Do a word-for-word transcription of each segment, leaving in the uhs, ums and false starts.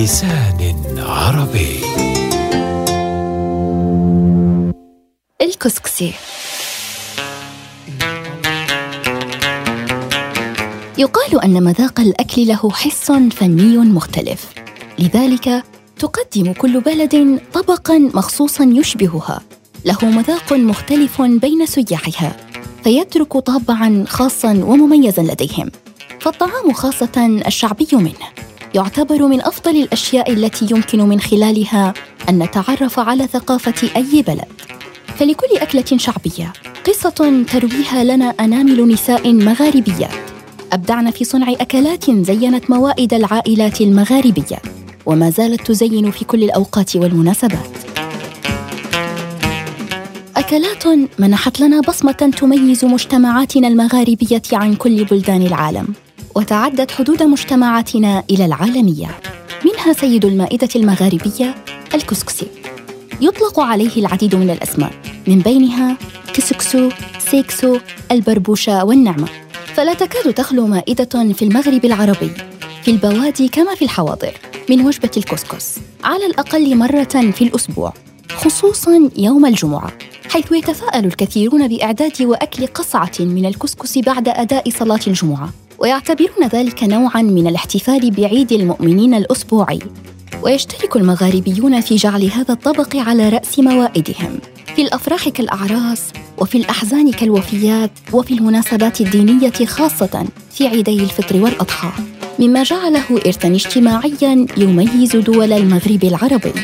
بلسان عربي. الكسكسي. يقال أن مذاق الأكل له حس فني مختلف، لذلك تقدم كل بلد طبقاً مخصوصاً يشبهها، له مذاق مختلف بين سياحها، فيترك طابعاً خاصاً ومميزاً لديهم. فالطعام خاصة الشعبي منه يعتبر من أفضل الأشياء التي يمكن من خلالها أن نتعرف على ثقافة أي بلد. فلكل أكلة شعبية قصة ترويها لنا أنامل نساء مغاربيات أبدعن في صنع أكلات زينت موائد العائلات المغاربية، وما زالت تزين في كل الأوقات والمناسبات. أكلات منحت لنا بصمة تميز مجتمعاتنا المغاربية عن كل بلدان العالم، وتعدت حدود مجتمعاتنا إلى العالمية. منها سيد المائدة المغاربية الكسكسي، يطلق عليه العديد من الأسماء، من بينها كسكسو، سيكسو، البربوشة والنعمة. فلا تكاد تخلو مائدة في المغرب العربي في البوادي كما في الحواضر من وجبة الكسكس على الأقل مرة في الأسبوع، خصوصاً يوم الجمعة، حيث يتفاءل الكثيرون بإعداد وأكل قصعة من الكسكس بعد أداء صلاة الجمعة، ويعتبرون ذلك نوعاً من الاحتفال بعيد المؤمنين الأسبوعي. ويشترك المغاربيون في جعل هذا الطبق على رأس موائدهم في الأفراح كالأعراس، وفي الأحزان كالوفيات، وفي المناسبات الدينية خاصة في عيدي الفطر والأضحى، مما جعله إرثاً اجتماعياً يميز دول المغرب العربي.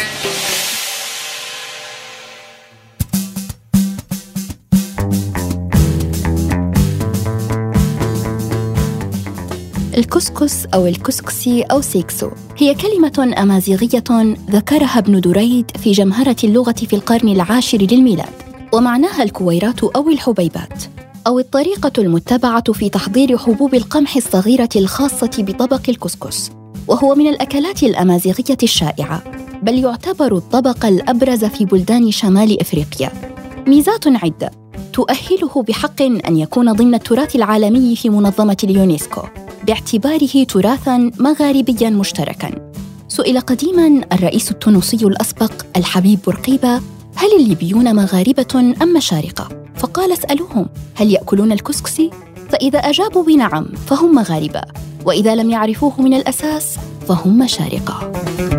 الكسكس أو الكسكسي أو سيكسو هي كلمة أمازيغية ذكرها ابن دريد في جمهرة اللغة في القرن العاشر للميلاد، ومعناها الكويرات أو الحبيبات، أو الطريقة المتبعة في تحضير حبوب القمح الصغيرة الخاصة بطبق الكسكس، وهو من الأكلات الأمازيغية الشائعة، بل يعتبر الطبق الأبرز في بلدان شمال إفريقيا. ميزات عدة تؤهله بحق أن يكون ضمن التراث العالمي في منظمة اليونسكو باعتباره تراثاً مغاربياً مشتركاً. سئل قديماً الرئيس التونسي الأسبق الحبيب بورقيبة: هل الليبيون مغاربة أم مشارقة؟ فقال: اسألوهم هل يأكلون الكسكسي؟ فإذا أجابوا بنعم فهم مغاربة، وإذا لم يعرفوه من الأساس فهم مشارقة.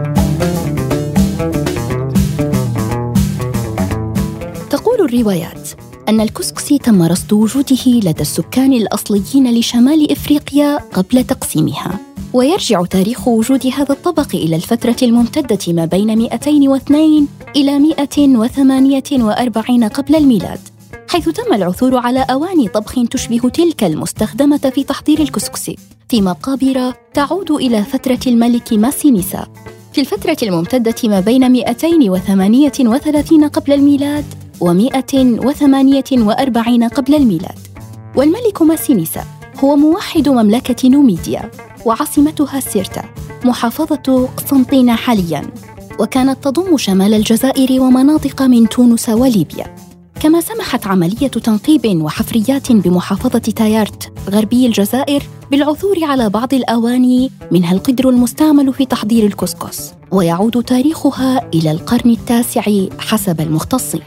تقول الروايات أن الكسكسي تم رصد وجوده لدى السكان الأصليين لشمال إفريقيا قبل تقسيمها، ويرجع تاريخ وجود هذا الطبق إلى الفترة الممتدة ما بين مئتين واثنين إلى مئة وثمانية وأربعين قبل الميلاد، حيث تم العثور على أواني طبخ تشبه تلك المستخدمة في تحضير الكسكسي في مقابر تعود إلى فترة الملك ماسينيسا في الفترة الممتدة ما بين مئتين وثمانية وثلاثين قبل الميلاد ومئة وثمانية وأربعين قبل الميلاد. والملك ماسينيسا هو موحد مملكة نوميديا، وعاصمتها سيرتا، محافظة قسنطينة حالياً، وكانت تضم شمال الجزائر ومناطق من تونس وليبيا. كما سمحت عملية تنقيب وحفريات بمحافظة تايارت غربي الجزائر بالعثور على بعض الأواني منها القدر المستعمل في تحضير الكسكس، ويعود تاريخها إلى القرن التاسع حسب المختصين.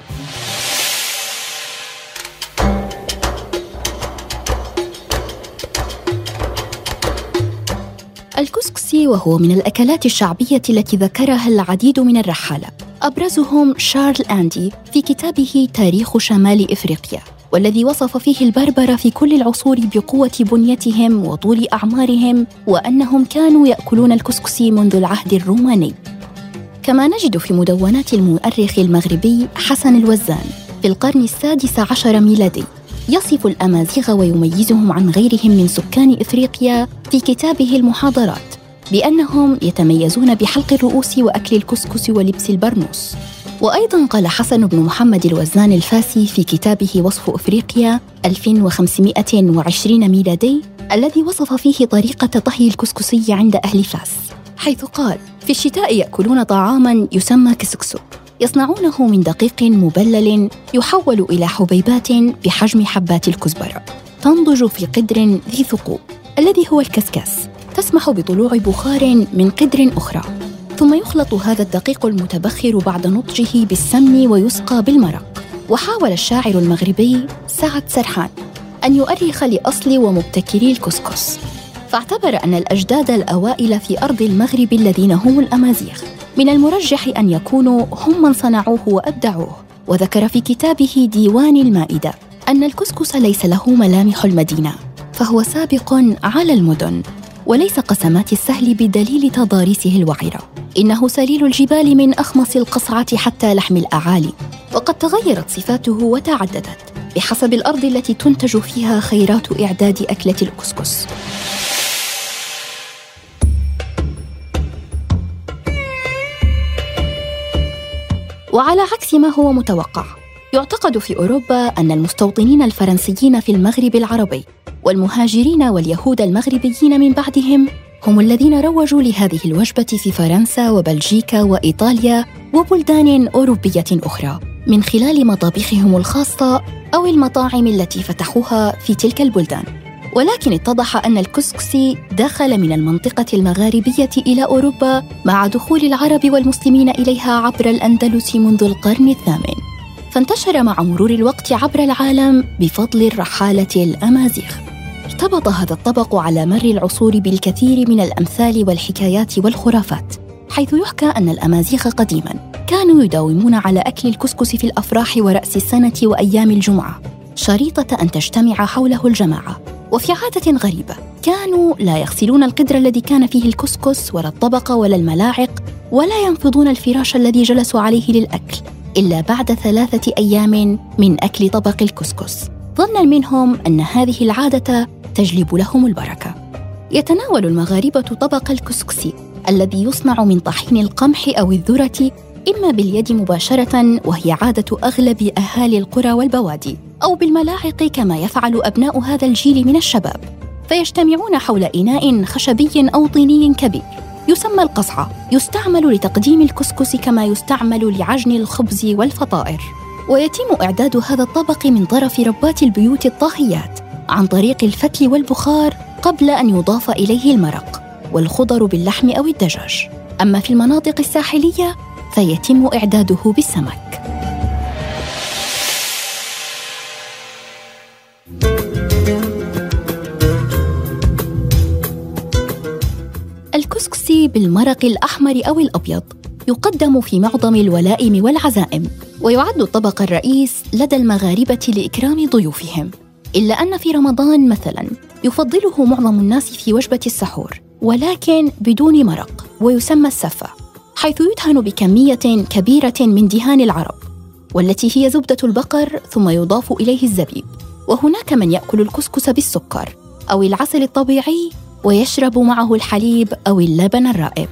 الكسكسي وهو من الأكلات الشعبية التي ذكرها العديد من الرحالة، أبرزهم شارل أندي في كتابه تاريخ شمال إفريقيا، والذي وصف فيه البربر في كل العصور بقوة بنيتهم وطول أعمارهم، وأنهم كانوا يأكلون الكسكسي منذ العهد الروماني. كما نجد في مدونات المؤرخ المغربي حسن الوزان في القرن السادس عشر ميلادي يصف الأمازيغ ويميزهم عن غيرهم من سكان إفريقيا في كتابه المحاضرات بأنهم يتميزون بحلق الرؤوس وأكل الكسكس ولبس البرنوس. وأيضاً قال حسن بن محمد الوزان الفاسي في كتابه وصف إفريقيا ألف وخمسمئة وعشرين ميلادي، الذي وصف فيه طريقة طهي الكسكسي عند أهل فاس، حيث قال: في الشتاء يأكلون طعاماً يسمى كسكسو، يصنعونه من دقيق مبلل يحول إلى حبيبات بحجم حبات الكزبرة، تنضج في قدر ذي ثقوب الذي هو الكسكس، تسمح بطلوع بخار من قدر أخرى، ثم يخلط هذا الدقيق المتبخر بعد نضجه بالسمن ويسقى بالمرق. وحاول الشاعر المغربي سعد سرحان أن يؤرخ لأصل ومبتكري الكسكس، فاعتبر أن الأجداد الأوائل في أرض المغرب الذين هم الأمازيغ من المرجح أن يكونوا هم من صنعوه وأبدعوه. وذكر في كتابه ديوان المائدة أن الكسكس ليس له ملامح المدينة، فهو سابق على المدن وليس قسمات السهل بدليل تضاريسه الوعرة، إنه سليل الجبال من أخمص القصعة حتى لحم الأعالي، وقد تغيرت صفاته وتعددت بحسب الأرض التي تنتج فيها خيرات إعداد أكلة الكسكس. وعلى عكس ما هو متوقع، يعتقد في أوروبا أن المستوطنين الفرنسيين في المغرب العربي والمهاجرين واليهود المغربيين من بعدهم هم الذين روجوا لهذه الوجبة في فرنسا وبلجيكا وإيطاليا وبلدان أوروبية أخرى من خلال مطابخهم الخاصة أو المطاعم التي فتحوها في تلك البلدان. ولكن اتضح أن الكسكسي دخل من المنطقة المغاربية إلى أوروبا مع دخول العرب والمسلمين إليها عبر الأندلس منذ القرن الثامن، فانتشر مع مرور الوقت عبر العالم بفضل الرحالة الأمازيغ. ارتبط هذا الطبق على مر العصور بالكثير من الأمثال والحكايات والخرافات، حيث يحكى أن الأمازيغ قديماً كانوا يداومون على أكل الكسكس في الأفراح ورأس السنة وأيام الجمعة، شريطة أن تجتمع حوله الجماعة. وفي عادة غريبة كانوا لا يغسلون القدر الذي كان فيه الكسكس ولا الطبق ولا الملاعق، ولا ينفضون الفراش الذي جلسوا عليه للأكل إلا بعد ثلاثة أيام من أكل طبق الكسكس، ظناً منهم أن هذه العادة تجلب لهم البركة. يتناول المغاربة طبق الكسكسي الذي يصنع من طحين القمح أو الذرة إما باليد مباشرة، وهي عادة أغلب أهالي القرى والبوادي، أو بالملاعق كما يفعل أبناء هذا الجيل من الشباب، فيجتمعون حول إناء خشبي أو طيني كبير يسمى القصعة، يستعمل لتقديم الكسكس كما يستعمل لعجن الخبز والفطائر. ويتم إعداد هذا الطبق من طرف ربات البيوت الطاهيات عن طريق الفتل والبخار قبل أن يضاف إليه المرق والخضر باللحم أو الدجاج. أما في المناطق الساحلية فيتم إعداده بالسمك. الكسكسي بالمرق الأحمر أو الأبيض يقدم في معظم الولائم والعزائم، ويعد الطبق الرئيس لدى المغاربة لإكرام ضيوفهم، إلا أن في رمضان مثلاً يفضله معظم الناس في وجبة السحور ولكن بدون مرق، ويسمى السفة، حيث يدهن بكمية كبيرة من دهان العرب والتي هي زبدة البقر، ثم يضاف إليه الزبيب. وهناك من يأكل الكسكس بالسكر أو العسل الطبيعي ويشرب معه الحليب أو اللبن الرائب.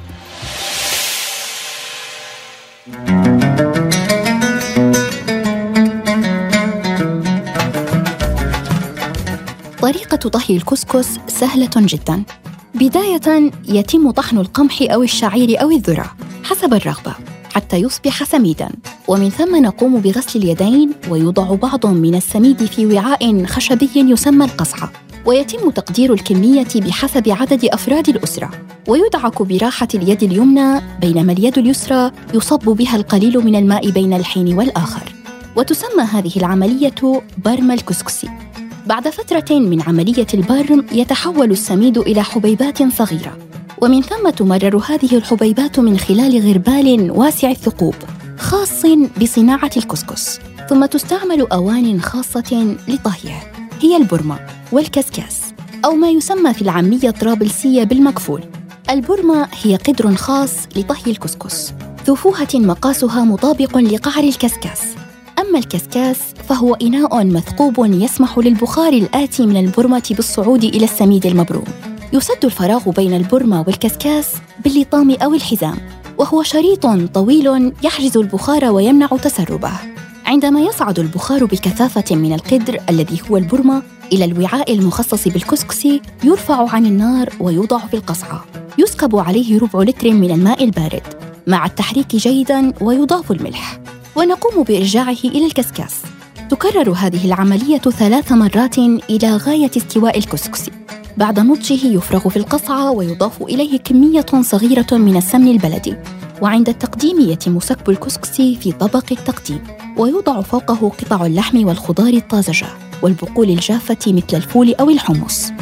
طريقة طهي الكسكس سهلة جداً. بداية يتم طحن القمح أو الشعير أو الذرة حسب الرغبة حتى يصبح سميداً، ومن ثم نقوم بغسل اليدين ويوضع بعض من السميد في وعاء خشبي يسمى القصعة، ويتم تقدير الكمية بحسب عدد أفراد الأسرة، ويدعك براحة اليد اليمنى بينما اليد اليسرى يصب بها القليل من الماء بين الحين والآخر. وتسمى هذه العملية برم الكسكسي. بعد فترة من عملية البرم يتحول السميد إلى حبيبات صغيرة، ومن ثم تمرر هذه الحبيبات من خلال غربال واسع الثقوب خاص بصناعة الكسكس، ثم تستعمل أوان خاصة لطهيه هي البرمة والكسكاس، أو ما يسمى في العامية الطرابلسية بالمكفول. البرمة هي قدر خاص لطهي الكسكس ذو فوهة مقاسها مطابق لقعر الكسكاس. أما الكسكاس فهو إناء مثقوب يسمح للبخار الآتي من البرمة بالصعود إلى السميد المبروم. يسد الفراغ بين البرمة والكسكاس باللطام أو الحزام، وهو شريط طويل يحجز البخار ويمنع تسربه. عندما يصعد البخار بكثافة من القدر الذي هو البرمة إلى الوعاء المخصص بالكسكس، يرفع عن النار ويوضع في القصعة، يسكب عليه ربع لتر من الماء البارد مع التحريك جيداً ويضاف الملح، ونقوم بإرجاعه إلى الكسكاس. تكرر هذه العملية ثلاث مرات إلى غاية استواء الكسكس، بعد نضجه يفرغ في القصعة ويضاف إليه كمية صغيرة من السمن البلدي، وعند التقديم يتم سكب الكسكس في طبق التقديم، ويوضع فوقه قطع اللحم والخضار الطازجة والبقول الجافة مثل الفول أو الحمص.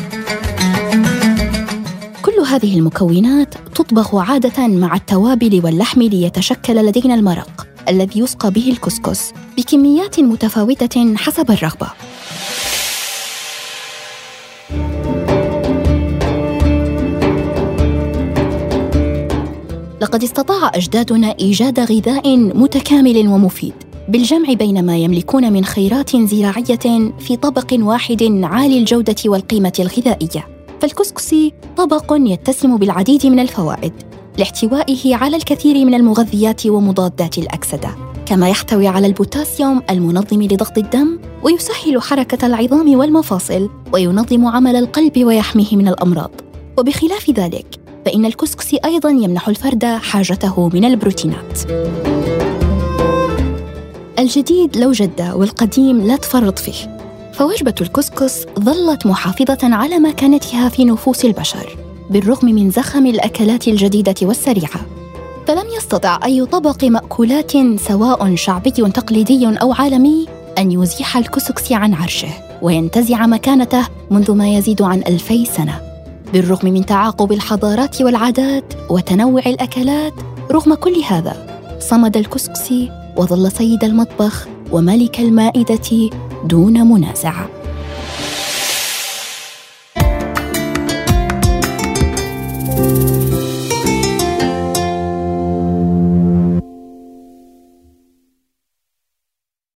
كل هذه المكونات تطبخ عادة مع التوابل واللحم ليتشكل لدينا المرق الذي يسقى به الكسكس بكميات متفاوتة حسب الرغبة. لقد استطاع أجدادنا إيجاد غذاء متكامل ومفيد بالجمع بين ما يملكون من خيرات زراعية في طبق واحد عالي الجودة والقيمة الغذائية. فالكسكس طبق يتسم بالعديد من الفوائد لاحتوائه على الكثير من المغذيات ومضادات الأكسدة، كما يحتوي على البوتاسيوم المنظم لضغط الدم ويسهل حركة العظام والمفاصل وينظم عمل القلب ويحميه من الأمراض. وبخلاف ذلك فإن الكسكس أيضاً يمنح الفرد حاجته من البروتينات. الجديد لو جد والقديم لا تفرط فيه، فوجبة الكسكس ظلت محافظة على مكانتها في نفوس البشر بالرغم من زخم الأكلات الجديدة والسريعة. فلم يستطع أي طبق مأكولات سواء شعبي تقليدي أو عالمي أن يزيح الكسكس عن عرشه وينتزع مكانته منذ ما يزيد عن ألفي سنة، بالرغم من تعاقب الحضارات والعادات وتنوع الأكلات. رغم كل هذا صمد الكسكس وظل سيد المطبخ وملك المائدة دون منازع.